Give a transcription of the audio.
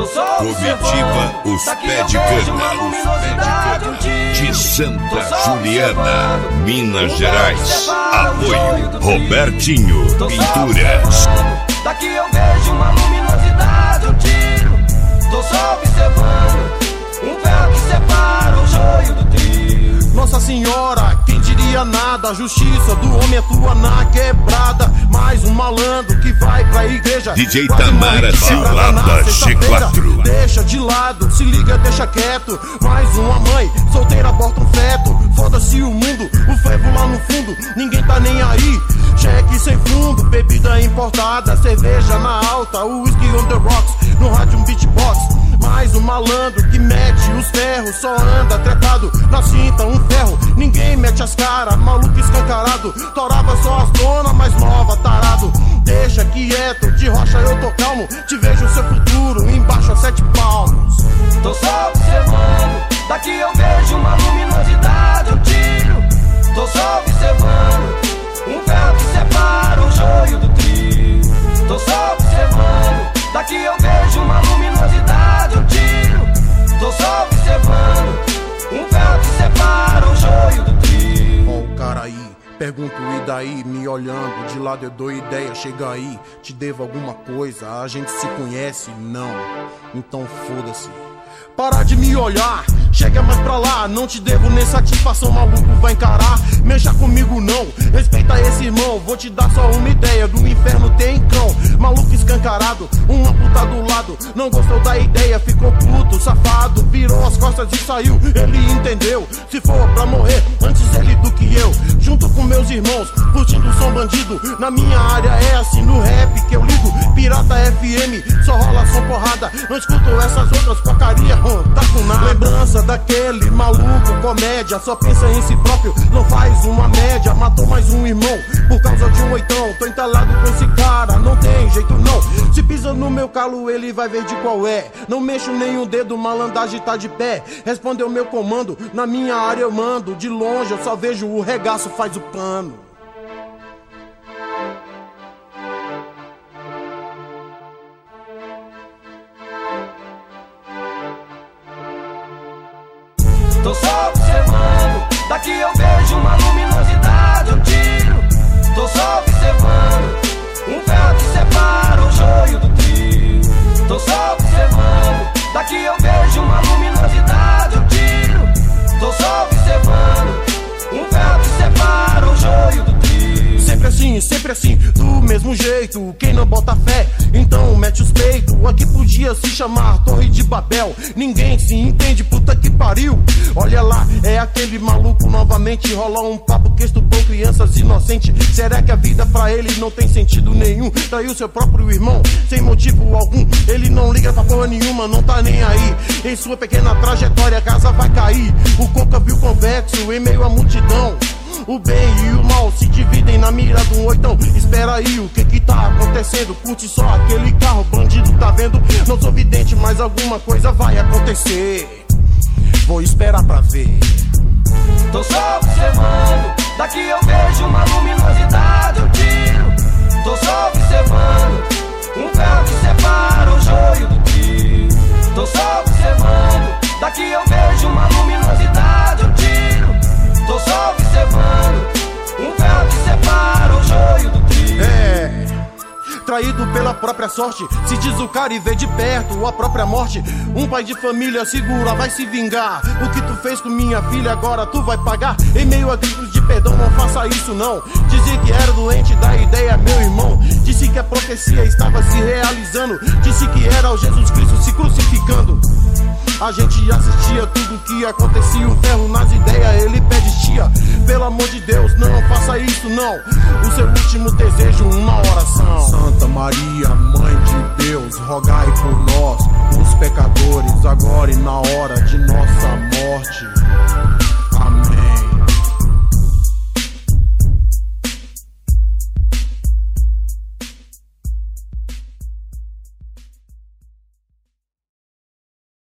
Comitiva Os Pé de Cana, de Santa Juliana, Minas Gerais. Apoio Robertinho Pinturas. Daqui eu vejo uma luminosidade, um tiro. Tô só observando um véu que separa o joio do trigo. Nossa Senhora, quem diria nada? A justiça do homem atua na quebrada. Mais um malandro que vai pra igreja. DJ Tamara Cilada G4. Deixa de lado, se liga, deixa quieto. Mais uma mãe solteira aborta um feto. Foda-se o mundo, o frevo lá no fundo, ninguém tá nem aí. Cheque sem fundo, bebida importada, cerveja na alta, whisky on the rocks, no rádio um beatbox. Mais um malandro que mete os ferros, só anda trepado na cinta um ferro. Ninguém mete as caras, maluco escancarado, torava só as donas mais nova, tarado. Deixa quieto, de rocha eu tô calmo, te vejo seu futuro embaixo a 7 palmos. Tô só observando, daqui eu vejo uma luminosidade, um tiro. Tô só observando um véu que separa o joio do trigo. Tô só observando, daqui eu vejo uma luminosidade, um tiro. Tô só observando um véu que separa o joio do trigo. Ó o cara aí, pergunto e daí, me olhando de lado eu dou ideia, chega aí. Te devo alguma coisa, a gente se conhece? Não, então foda-se. Para de me olhar, chega mais pra lá. Não te devo nem satisfação, maluco vai encarar. Mexa comigo não, respeita esse irmão. Vou te dar só uma ideia, do inferno tem cão. Maluco escancarado, uma puta do lado. Não gostou da ideia, ficou puto, safado. Virou as costas e saiu, ele entendeu. Se for pra morrer, antes ele do que eu. Junto com meus irmãos, curtindo o som bandido. Na minha área é assim, no rap que eu ligo. Pirata FM, só rola som porrada. Não escuto essas outras porcaria, tá com nada. Lembrança daquele maluco, comédia. Só pensa em si próprio, não faz uma média. Matou mais um irmão, por causa de um oitão. Tô entalado com esse cara, não tem jeito não. Se pisa no meu calo, ele vai ver de qual é. Não mexo nenhum dedo, malandragem tá de pé. Respondeu meu comando, na minha área eu mando. De longe eu só vejo o regaço, faz o pano. Tô só observando, daqui eu vejo uma luminosidade, um tiro. Tô só observando um véu que separa o joio do trigo. Tô só observando, daqui eu vejo uma luminosidade, um tiro. Tô só observando um véu que separa o joio do trigo. Sempre assim, do mesmo jeito. Quem não bota fé, então mete os peitos. Aqui podia se chamar Torre de Babel. Ninguém se entende, puta que pariu. Olha lá, é aquele maluco novamente. Rola um papo que estupou crianças inocentes. Será que a vida pra ele não tem sentido nenhum? Traiu seu próprio irmão, sem motivo algum. Ele não liga pra porra nenhuma, não tá nem aí. Em sua pequena trajetória a casa vai cair. O Coca viu convexo em meio à multidão. O bem e o mal se dividem na mira de um oitão. Espera aí, o que tá acontecendo? Curte só aquele carro, bandido tá vendo? Não sou vidente, mas alguma coisa vai acontecer. Vou esperar pra ver. Tô só observando, daqui eu vejo uma luminosidade, um tiro. Tô só observando um véu que separa o joio do trigo. Tô só observando, daqui eu vejo uma luminosidade, um tiro. Tô só observando um véu que separa o joio do trigo. Traído pela própria sorte, se diz o cara e vê de perto a própria morte. Um pai de família segura, vai se vingar. O que tu fez com minha filha agora tu vai pagar. Em meio a gritos de perdão, não faça isso não. Dizia que era doente da ideia, meu irmão. Disse que a profecia estava se realizando. Disse que era o Jesus Cristo se crucificando. A gente assistia tudo que acontecia. Um ferro nas ideias, ele pede tia. Pelo amor de Deus, não faça isso não. O seu último desejo, uma oração. Santa Maria, Mãe de Deus, rogai por nós, os pecadores, agora e na hora de nossa morte.